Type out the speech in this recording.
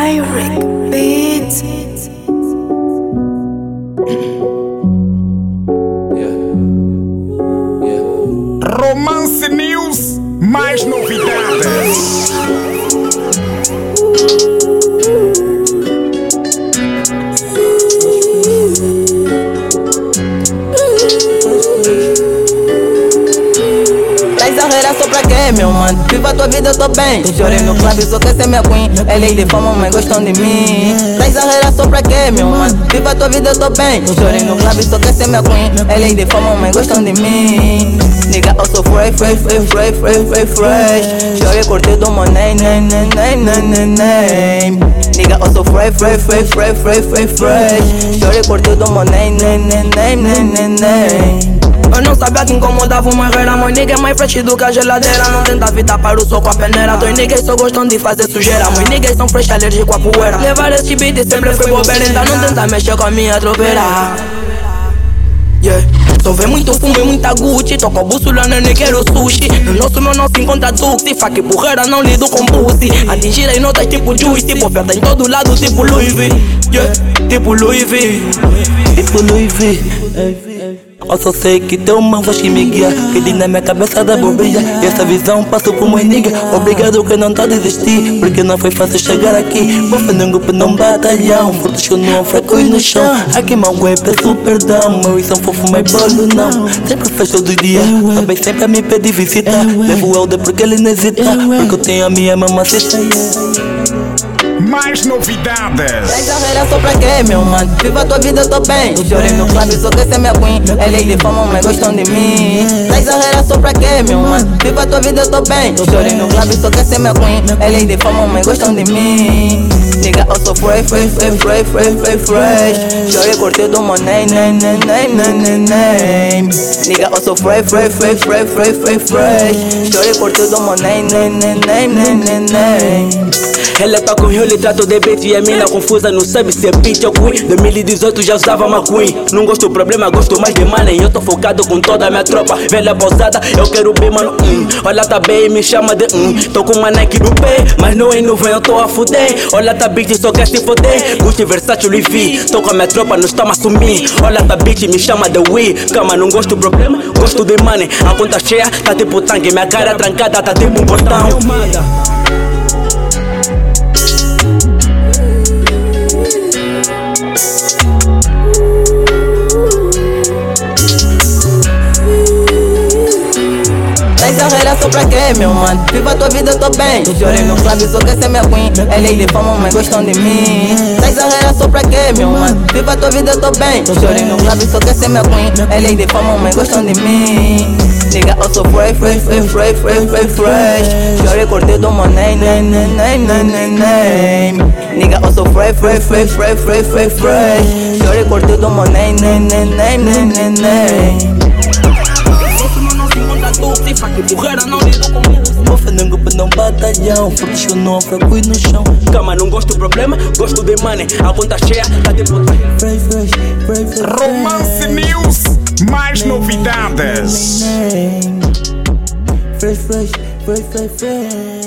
Lyric Beats. Romance News, mais novidades. Exagera só pra quê, meu mano? Viva a tua vida, eu tô bem. Chorei no clube, só quer ser minha queen. Ela de fama, mas gostam de mim. Exagera só pra quê, meu mano? Viva a tua vida, eu tô bem. Chorei no clube, só quer ser minha queen. Ela de fama, mas gostam de mim. Nigga, eu sou fresh. Chorei, curti do meu name. Nigga, eu sou fresh. Chorei, curti do meu name. Eu não sabia que incomodava uma guerra. Mas nigga é mais fresh do que a geladeira. Não tenta evitar para o sol com a peneira. Dois niggas só gostam de fazer sujeira. Mas niggas são fresh, alérgico à poeira. Levar esse beat sempre foi bobeira. Então não tenta mexer com a minha tropeira. Yeah. Só vê muito fumo e muita Gucci. Toco a bússola, nem quero sushi. No nosso não se encontra tuxi. Faque porreira, não lido com pussy. Atingir as notas tipo Juicy. Oferta em todo lado tipo Louis V. Yeah. Tipo Louis V. Eu só sei que tem uma voz que me guia, que diz na minha cabeça da bobeira. E essa visão passou por uma nigga. Obrigado que não tá a desistir, porque não foi fácil chegar aqui. Vou fazer um grupo não batalhão, frutos que não fracos no chão. Aqui mal peço perdão, meu são fofo, mas bolo não. Sempre fecho todo dia, também sempre a me pedir visita. Levo o Elder porque ele não hesita, porque eu tenho a minha mamacita. Mais novidades. Exagera só pra quê, meu mano? Viva a tua vida, eu tô bem. Chorei no clube, só quer ser minha queen. Ela de fama, mas gostam de mim. Exagera só pra quê, meu mano? Viva a tua vida, eu tô bem. Chorei no clube, só quer ser minha queen. Ela de fama, mas gostam de mim. Nigga, eu sou fresh. Chorei, curti do meu name. Nigga, eu sou fresh. Chorei, curti do meu name. Ela tá com eu, lhe trato de bitch e a mina confusa, não sabe se é bitch ou queen. 2018 já usava uma queen. Não gosto do problema, gosto mais de money. Eu tô focado com toda a minha tropa. Velha pausada, eu quero bem, mano. Olha, tá bem, me chama de Tô com uma Nike do pé, mas não é nuvem, eu tô a fuder. Olha, tá bitch, só quer se foder. Gucci, Versace, Louis V. Tô com a minha tropa, não estamos a sumir. Olha, tá bitch, me chama de Wii. Calma, não gosto do problema, gosto de money. A conta cheia, tá tipo tanque. Minha cara trancada, tá tipo um portão. Exagera só pra quê, meu mano? Viva a tua vida, eu tô bem. Chorei no clube, só quer ser minha queen. Ela de fama, mas gostam de mim. Exagera só pra quê, meu mano? Viva a tua vida, eu tô bem. Chorei no clube, só quer ser minha queen. Ela de fama, mas gostam de mim. Nigga, eu sou fresh. Chorei, curti do meu name. Nigga, eu sou fresh. Chorei, curti do meu name. Faque porreira, não lido com música. Vou fazer um grupo não batalhão, frutos que não fracos no chão. Calma, não gosto do problema, gosto de money. A conta cheia, tá tipo Romance News, mais novidades. Fresh.